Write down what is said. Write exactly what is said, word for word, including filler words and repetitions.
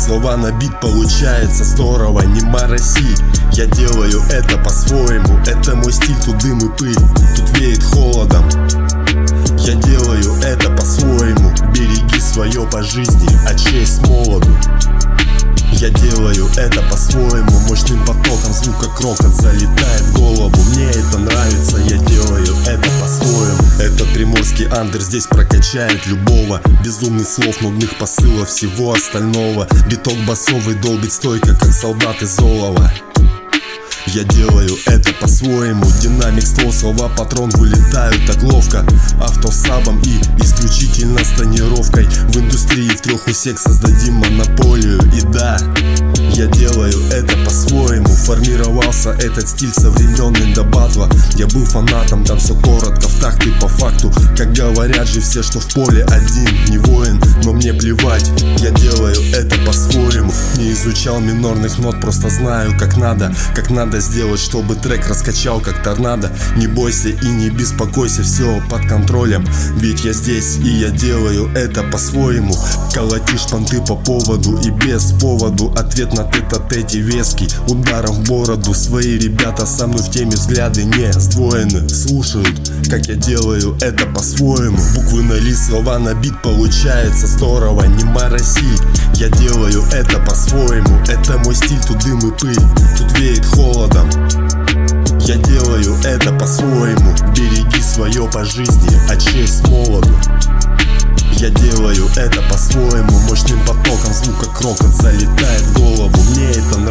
слова на бит, получается здорово, не мороси. Я делаю это по-своему, это мой стиль, тут дым и пыль, тут веет холодом. Я делаю это по-своему, береги свое по жизни, от честь молоду. Я делаю это по-своему, мощным потоком звука крокот залетает в голову. Мне это нравится, я делаю это по-своему. Этот приморский андер здесь прокачает любого. Безумных слов, нудных посылов, всего остального. Биток басовый долбит стойко, как солдат из олова. Я делаю это по-своему, динамик, ствол, слова, патрон вылетают так ловко. Автосабом и исключительно с тонировкой. В индустрии в трех усек создадим монополию. И да, я делаю это по-своему. Формировался этот стиль со времен Индобатва. Я был фанатом, там все коротко, в такт и по факту. Как говорят же все, что в поле один не воин, но мне плевать, я делаю это по-своему. Не изучал минорных нот, просто знаю как надо. Как надо сделать, чтобы трек раскачал как торнадо. Не бойся и не беспокойся, все под контролем. Ведь я здесь и я делаю это по-своему. Колотишь понты по поводу и без поводу. Ответ на тет-а-тете веский, ударом в бороду. Свои ребята со мной в теме, взгляды не сдвоены. Слушают, как я делаю это по-своему. Буквы на лист, слова на бит, получается здорово, не мороси. Я делаю это по-своему, это мой стиль, тут дым и пыль, тут веет холодом. Я делаю это по-своему, береги свое по жизни, от честь молоду. Я делаю это по-своему, мощным потоком звука крокот залетает в голову. Мне это нравится.